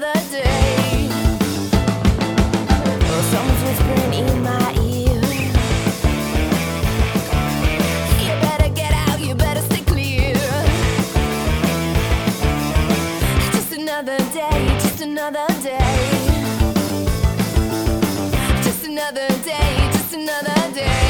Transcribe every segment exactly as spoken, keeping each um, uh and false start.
another day. Oh, someone's whispering in my ear. You better get out, you better stay clear. Just another day, just another day. Just another day, just another day.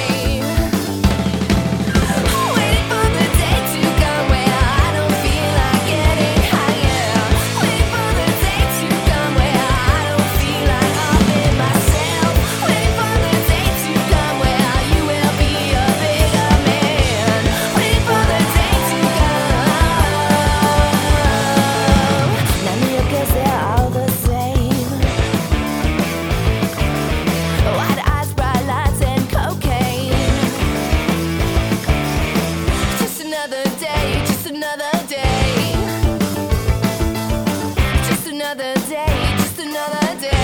Another day, just another day.